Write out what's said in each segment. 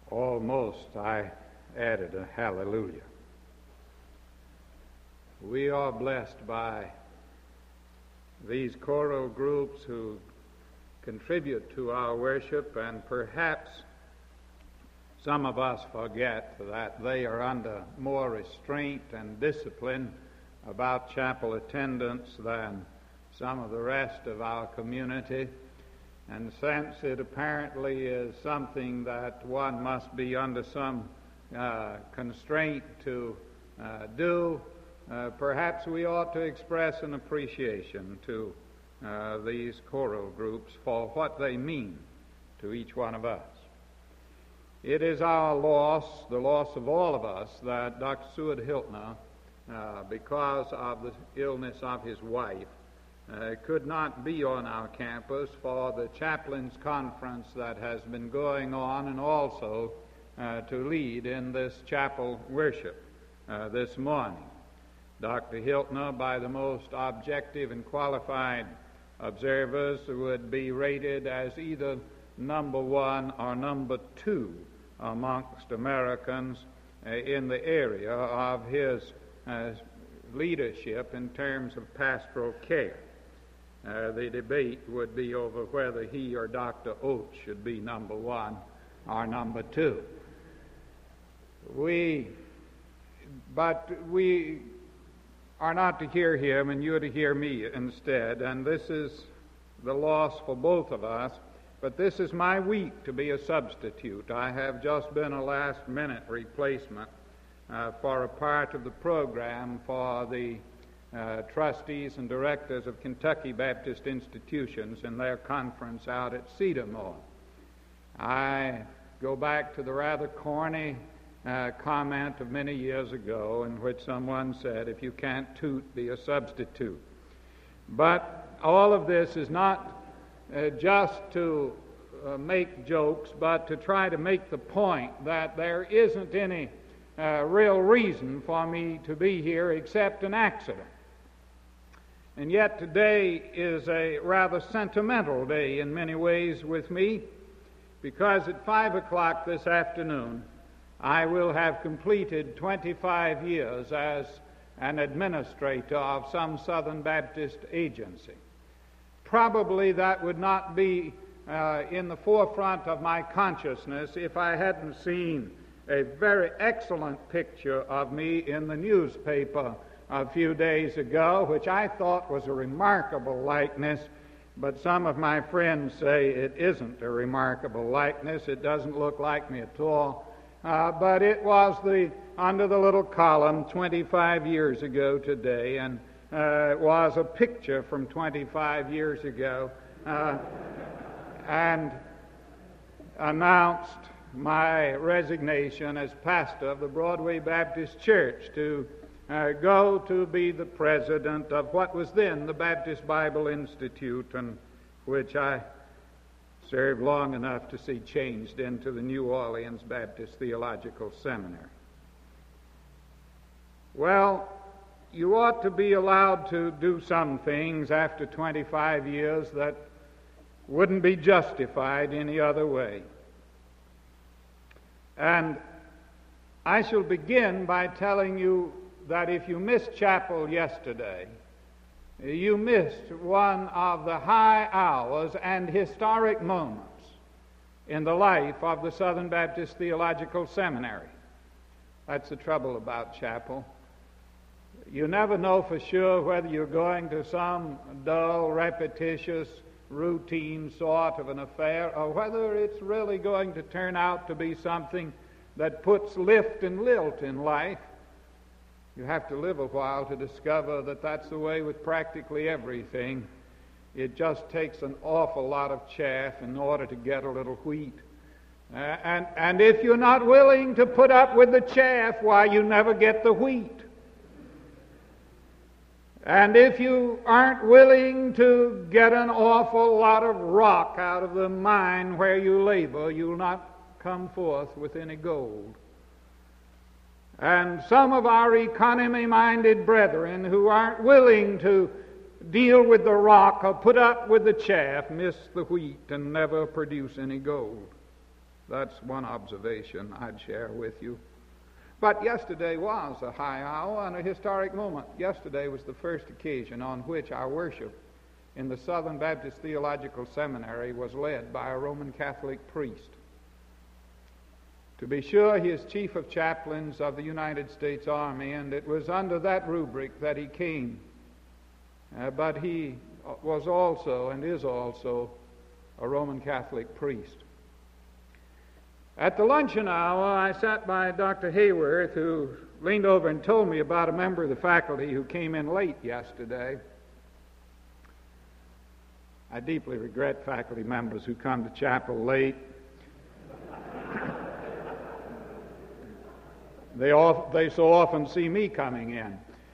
Almost I added a hallelujah. We are blessed by these choral groups who contribute to our worship, and perhaps some of us forget that they are under more restraint and discipline about chapel attendance than some of the rest of our community. And since it apparently is something that one must be under some constraint to do, perhaps we ought to express an appreciation to these choral groups for what they mean to each one of us. It is our loss, the loss of all of us, that Dr. Seward Hiltner, because of the illness of his wife, could not be on our campus for the chaplains' conference that has been going on, and also to lead in this chapel worship this morning. Dr. Hiltner, by the most objective and qualified observers, would be rated as either number one or number two amongst Americans in the area of his leadership in terms of pastoral care. The debate would be over whether he or Dr. Oates should be number one or number two. But we are not to hear him, and you're to hear me instead, and this is the loss for both of us. But this is my week to be a substitute. I have just been a last-minute replacement for a part of the program for the trustees and directors of Kentucky Baptist Institutions in their conference out at Cedarmore. I go back to the rather corny comment of many years ago in which someone said, if you can't toot, be a substitute. But all of this is not just to make jokes, but to try to make the point that there isn't any real reason for me to be here except an accident. And yet today is a rather sentimental day in many ways with me, because at 5 o'clock this afternoon I will have completed 25 years as an administrator of some Southern Baptist agency. Probably that would not be in the forefront of my consciousness if I hadn't seen a very excellent picture of me in the newspaper a few days ago, which I thought was a remarkable likeness, but some of my friends say it isn't a remarkable likeness. It doesn't look like me at all. But it was under the little column 25 years ago today, and it was a picture from 25 years ago, and announced my resignation as pastor of the Broadway Baptist Church to go to be the president of what was then the Baptist Bible Institute, and which I served long enough to see changed into the New Orleans Baptist Theological Seminary. Well, you ought to be allowed to do some things after 25 years that wouldn't be justified any other way. And I shall begin by telling you that if you missed chapel yesterday, you missed one of the high hours and historic moments in the life of the Southern Baptist Theological Seminary. That's the trouble about chapel. You never know for sure whether you're going to some dull, repetitious, routine sort of an affair, or whether it's really going to turn out to be something that puts lift and lilt in life. You have to live a while to discover that that's the way with practically everything. It just takes an awful lot of chaff in order to get a little wheat. And if you're not willing to put up with the chaff, why, you never get the wheat. And if you aren't willing to get an awful lot of rock out of the mine where you labor, you'll not come forth with any gold. And some of our economy-minded brethren who aren't willing to deal with the rock or put up with the chaff miss the wheat and never produce any gold. That's one observation I'd share with you. But yesterday was a high hour and a historic moment. Yesterday was the first occasion on which our worship in the Southern Baptist Theological Seminary was led by a Roman Catholic priest. To be sure, he is Chief of Chaplains of the United States Army, and it was under that rubric that he came. But he was also, and is also, a Roman Catholic priest. At the luncheon hour, I sat by Dr. Hayworth, who leaned over and told me about a member of the faculty who came in late yesterday. I deeply regret faculty members who come to chapel late. They so often see me coming in.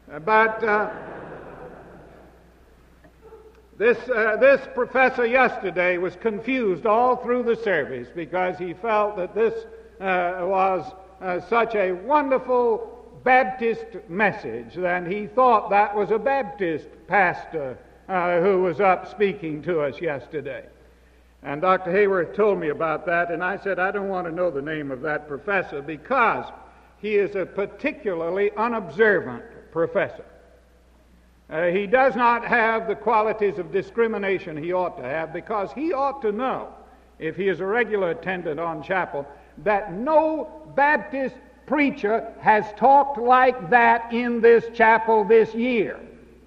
This professor yesterday was confused all through the service because he felt that this was such a wonderful Baptist message, and he thought that was a Baptist pastor who was up speaking to us yesterday. And Dr. Hayworth told me about that, and I said, I don't want to know the name of that professor because he is a particularly unobservant professor. He does not have the qualities of discrimination he ought to have, because he ought to know, if he is a regular attendant on chapel, that no Baptist preacher has talked like that in this chapel this year.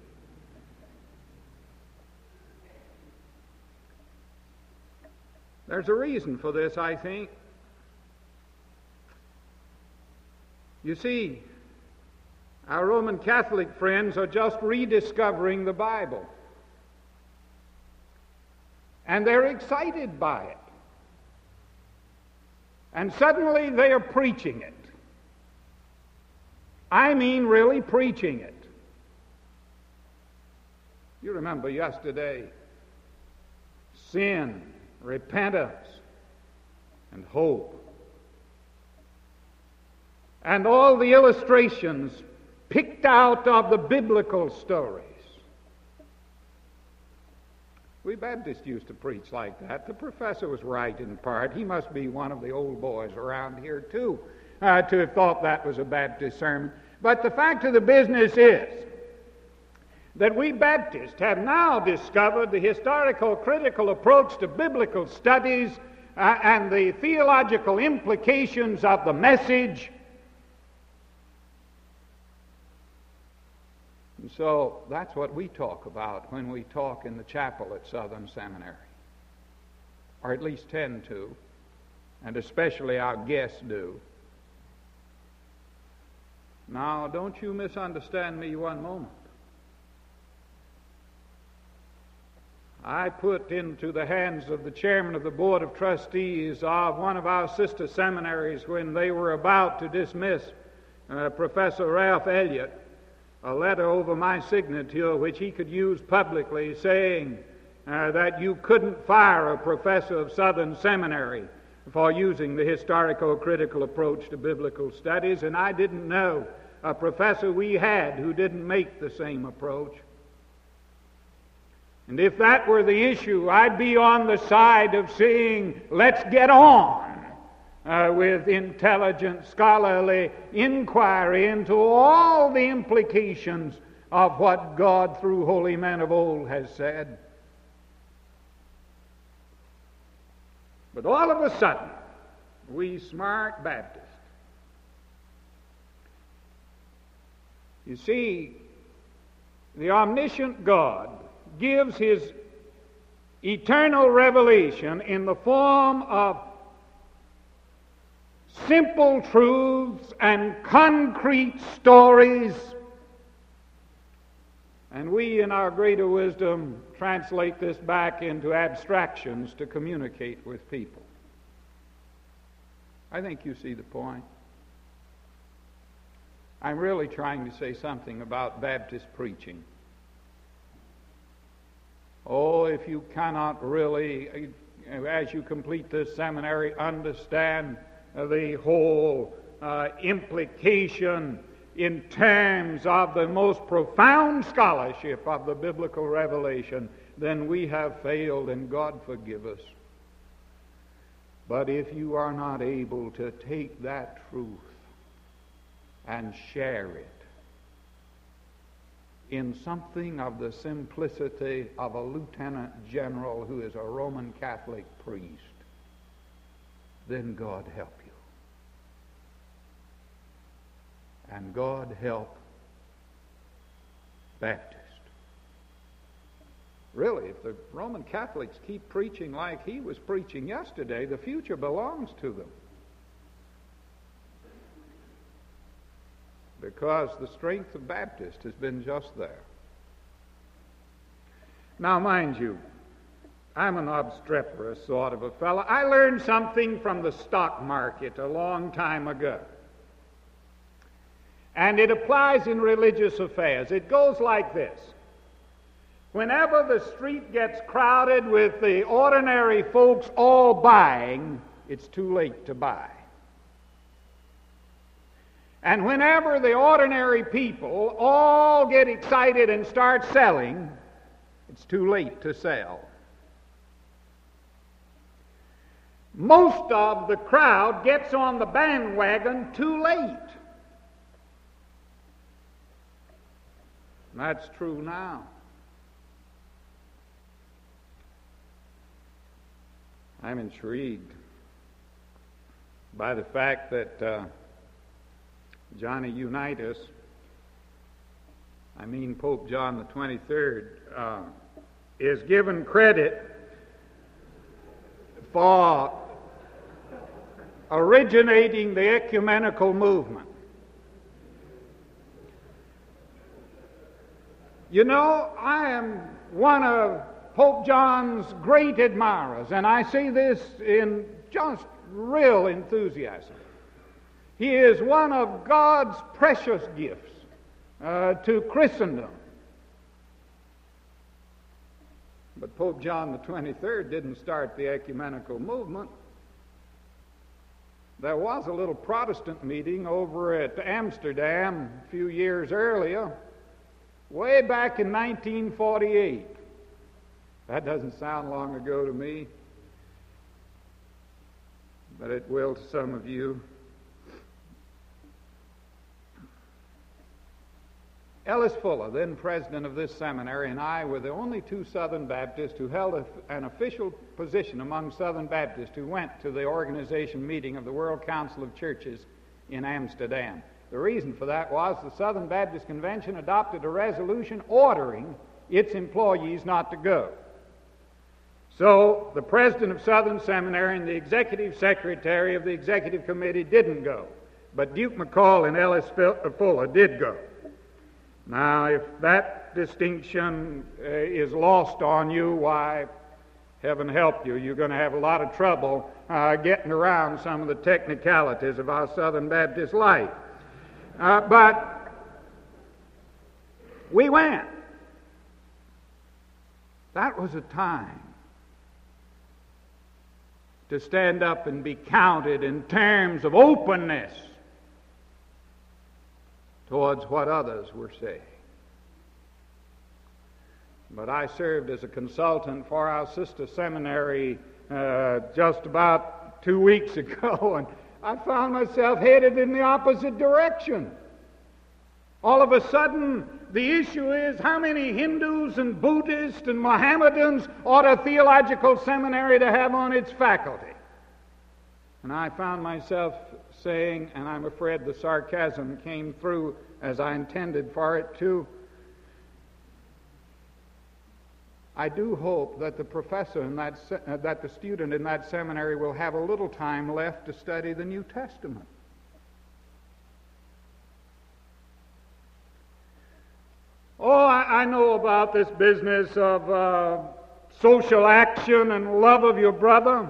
There's a reason for this, I think. You see, our Roman Catholic friends are just rediscovering the Bible. And they're excited by it. And suddenly they are preaching it. I mean really preaching it. You remember yesterday, sin, repentance, and hope. And all the illustrations picked out of the biblical stories. We Baptists used to preach like that. The professor was right in part. He must be one of the old boys around here, too, to have thought that was a Baptist sermon. But the fact of the business is that we Baptists have now discovered the historical critical approach to biblical studies and the theological implications of the message. And so that's what we talk about when we talk in the chapel at Southern Seminary, or at least tend to, and especially our guests do. Now, don't you misunderstand me one moment. I put into the hands of the chairman of the Board of Trustees of one of our sister seminaries, when they were about to dismiss Professor Ralph Elliott, a letter over my signature which he could use publicly, saying that you couldn't fire a professor of Southern Seminary for using the historical critical approach to biblical studies, and I didn't know a professor we had who didn't make the same approach. And if that were the issue, I'd be on the side of saying, let's get on with intelligent, scholarly inquiry into all the implications of what God, through holy men of old, has said. But all of a sudden, we smart Baptists, you see, the omniscient God gives His eternal revelation in the form of simple truths and concrete stories, and we in our greater wisdom translate this back into abstractions to communicate with people. I think you see the point. I'm really trying to say something about Baptist preaching. Oh, if you cannot really, as you complete this seminary, understand the whole implication in terms of the most profound scholarship of the biblical revelation, then we have failed, and God forgive us. But if you are not able to take that truth and share it in something of the simplicity of a lieutenant general who is a Roman Catholic priest, then God help you. And God help Baptist. Really, if the Roman Catholics keep preaching like he was preaching yesterday, the future belongs to them. Because the strength of Baptist has been just there. Now, mind you, I'm an obstreperous sort of a fellow. I learned something from the stock market a long time ago. And it applies in religious affairs. It goes like this. Whenever the street gets crowded with the ordinary folks all buying, it's too late to buy. And whenever the ordinary people all get excited and start selling, it's too late to sell. Most of the crowd gets on the bandwagon too late. That's true now. I'm intrigued by the fact that Johnny Unitas, Pope John the 23rd, is given credit for originating the ecumenical movement. You know, I am one of Pope John's great admirers, and I say this in just real enthusiasm. He is one of God's precious gifts to Christendom. But Pope John the 23rd didn't start the ecumenical movement. There was a little Protestant meeting over at Amsterdam a few years earlier, way back in 1948. That doesn't sound long ago to me, but it will to some of you. Ellis Fuller, then president of this seminary, and I were the only two Southern Baptists who held an official position among Southern Baptists who went to the organization meeting of the World Council of Churches in Amsterdam. The reason for that was the Southern Baptist Convention adopted a resolution ordering its employees not to go. So the president of Southern Seminary and the executive secretary of the executive committee didn't go. But Duke McCall and Ellis Fuller did go. Now, if that distinction is lost on you, why, heaven help you. You're going to have a lot of trouble getting around some of the technicalities of our Southern Baptist life. But we went. That was a time to stand up and be counted in terms of openness towards what others were saying. But I served as a consultant for our sister seminary just about 2 weeks ago, and I found myself headed in the opposite direction. All of a sudden, the issue is how many Hindus and Buddhists and Mohammedans ought a theological seminary to have on its faculty. And I found myself saying, and I'm afraid the sarcasm came through as I intended for it to, I do hope that the professor in that the student in that seminary will have a little time left to study the New Testament. Oh, I know about this business of social action and love of your brother.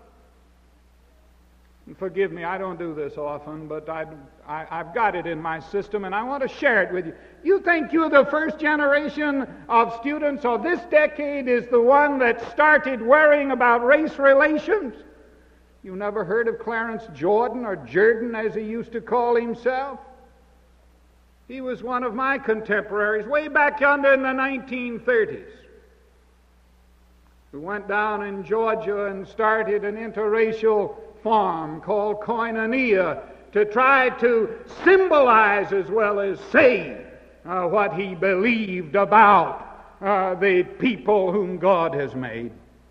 And forgive me, I don't do this often, but I've got it in my system, and I want to share it with you. You think you're the first generation of students, or this decade is the one that started worrying about race relations? You never heard of Clarence Jordan, or Jordan as he used to call himself? He was one of my contemporaries way back yonder in the 1930s. who went down in Georgia and started an interracial farm called Koinonia to try to symbolize as well as say what he believed about the people whom God has made.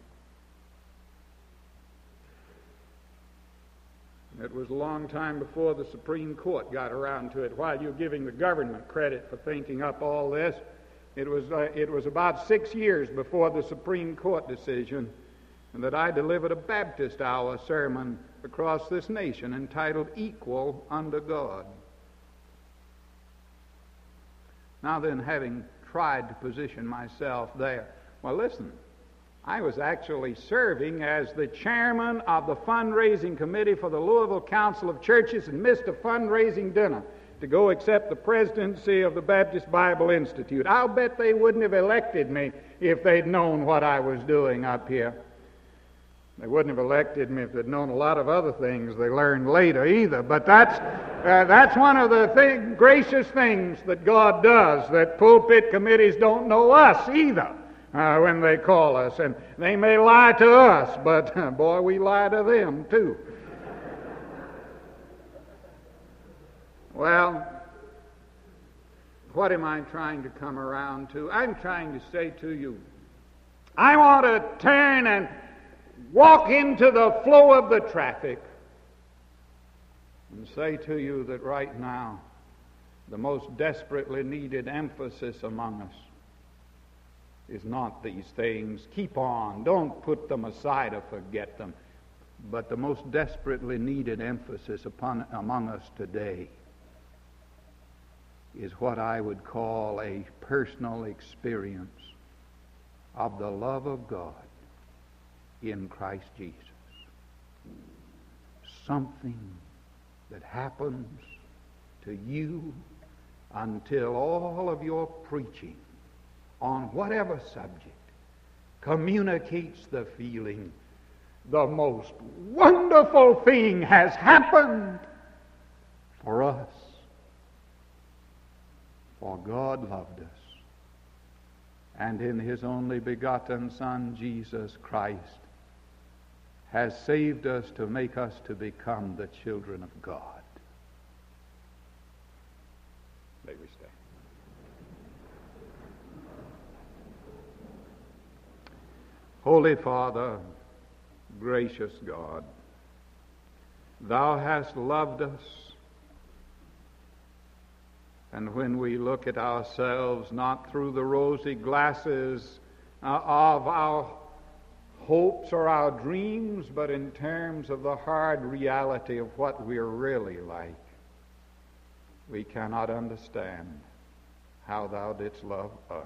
It was a long time before the Supreme Court got around to it. While you're giving the government credit for thinking up all this, it was about 6 years before the Supreme Court decision that I delivered a Baptist hour sermon across this nation entitled Equal Under God. Now then, having tried to position myself there, well, listen, I was actually serving as the chairman of the fundraising committee for the Louisville Council of Churches and missed a fundraising dinner to go accept the presidency of the Baptist Bible Institute. I'll bet they wouldn't have elected me if they'd known what I was doing up here. They wouldn't have elected me if they'd known a lot of other things they learned later either. But that's one of the gracious things that God does, that pulpit committees don't know us either when they call us. And they may lie to us, but boy, we lie to them too. Well, what am I trying to come around to? I'm trying to say to you, I want to turn and walk into the flow of the traffic and say to you that right now the most desperately needed emphasis among us is not these things. Keep on. Don't put them aside or forget them. But the most desperately needed emphasis among us today is what I would call a personal experience of the love of God in Christ Jesus. Something that happens to you until all of your preaching on whatever subject communicates the feeling, the most wonderful thing has happened for us. For God loved us, and in His only begotten Son, Jesus Christ, has saved us to make us to become the children of God. May we stand. Holy Father, gracious God, Thou hast loved us, and when we look at ourselves not through the rosy glasses of our hopes or our dreams, but in terms of the hard reality of what we're really like, we cannot understand how Thou didst love us.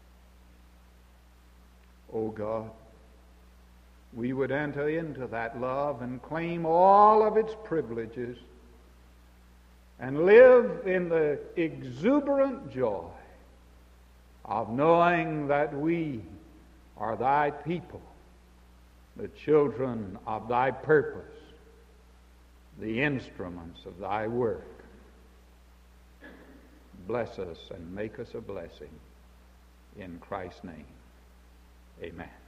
O God, we would enter into that love and claim all of its privileges and live in the exuberant joy of knowing that we are Thy people, the children of Thy purpose, the instruments of Thy work. Bless us and make us a blessing. In Christ's name, amen.